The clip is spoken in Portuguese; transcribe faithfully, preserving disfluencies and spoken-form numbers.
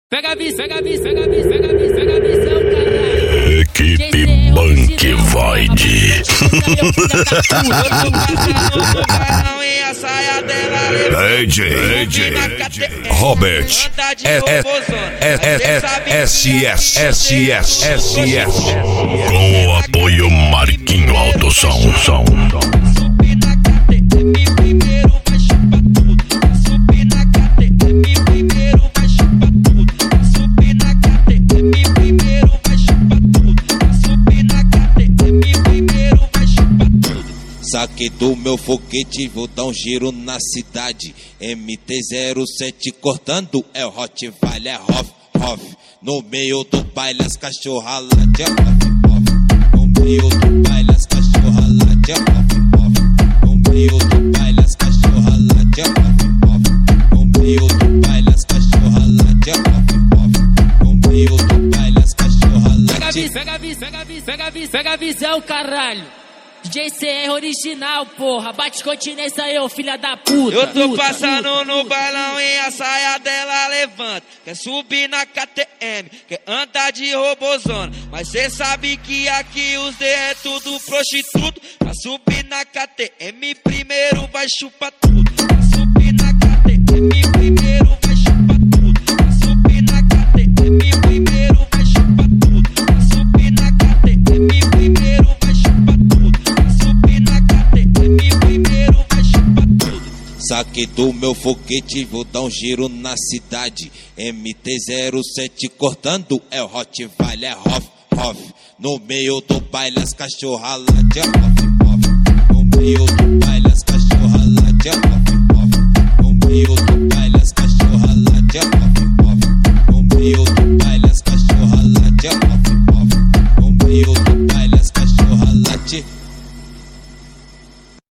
Pega a visão, pega a visão, pega a visão, pega a visão, pega a visão, caralho. Equipe Bank Void. D J, D J Robert S S S S S S com o apoio Marquinho Alto Som. Som. Saquei do meu foguete, vou dar um giro na cidade. M T zero sete cortando, é o Rottweiler, é Hoff, Hoff. No meio do baile as cachorra late, é Hoff, Hoff. No meio do baile as cachorra late, é Hoff, Hoff. No meio do baile as cachorra late, é Hoff, Hoff. No meio do baile as cachorra late, é Hoff, Hoff. No meio do baile as cachorra late. Pega a visão, pega a visão, pega a visão, pega a visão, caralho. D J C R original, porra. Bate continência aí, ô filha da puta. Eu tô puta, passando puta, no puta. bailão e a saia dela levanta. Quer subir na K T M, quer andar de robozona. Mas cê sabe que aqui os D é tudo prostituto. Pra subir na K T M primeiro vai chupar tudo. Pra subir na K T M primeiro vai chupar tudo. Pra subir na K T M primeiro vai chupar tudo. Pra subir na K T M primeiro vai chupar tudo. Saquei do meu foguete, vou dar um giro na cidade. M T zero sete cortando, é o Rottweiler, é Hoff, Hoff. No meio do baile as cachorra late, é Hoff, Hoff. No meio do baile as cachorra late, é Hoff, Hoff. No meio do baile as cachorra late, é Hoff, Hoff. No meio do baile as cachorra late, é Hoff, Hoff. No meio do baile as cachorra late.